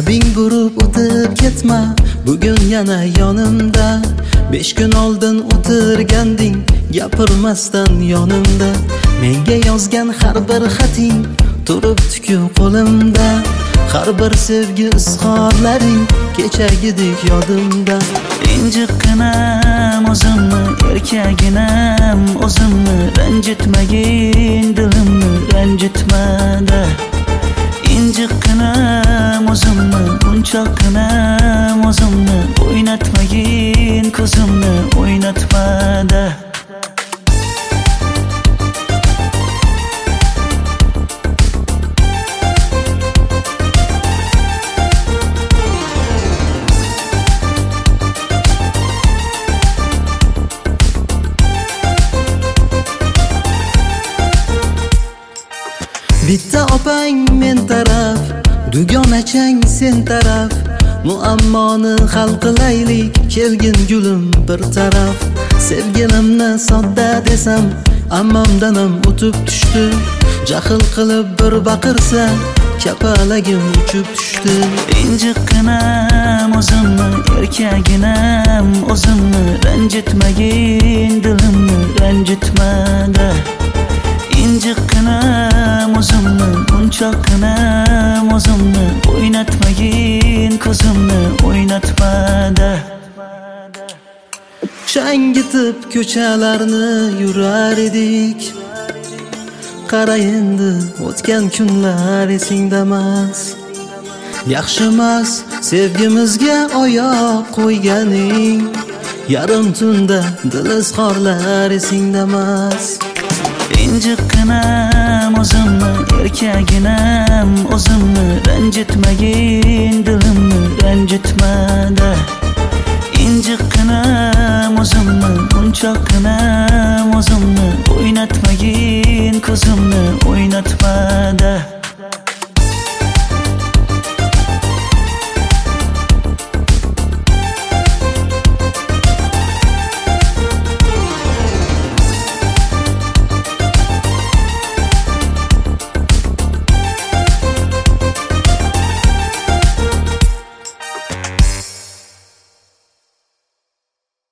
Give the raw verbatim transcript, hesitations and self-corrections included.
Labing burib o'tib ketma, bugun yana yonimda. Besh kun oldin o'tirganding, gapirmasdan yonimda. Menga yozgan har bir xating turibdi-ku qo'limda. Har bir sevgi izhorlaring kechagidek yodimda. Injiqqinam o'zimni, erkaginam o'zimni, ranjitmagin dilimni, ranjitmada. Injiqqinam o'zimni, bunchoqqinam o'zimni, o'ynatmagin ko'zimni, o'ynatmada. Bitta opang men taraf, dugonachang sen taraf. Muammoni hal qilaylik, kelgin gulim bir taraf. Sevgilimni sodda desam, ammamdan ham o'tib tushdi. Jahl qilib bir baqirsa, kapalagim uchib tushdi. Injiqqinam o'zimni, erkaginam o'zimni, ranjitmagin dilimni, ranjitmada. Injiqqinam o'zimni, bunchoqqinam o'zimni, o'ynatmagin ko'zimni, o'ynatmada. Shangitib ko'chalarni yurar edik. Qara endi o'tgan kunlar esingdamas. Yaxshimas sevgimizga oyoq qo'yganing. Yarim tunda dil izhorlar esingdamas. Injiqqinam o'zimni, erkaginam o'zimni, ranjitmagin dilimni, ranjitmada. Injiqqinam o'zimni, bunchoqqinam o'zimni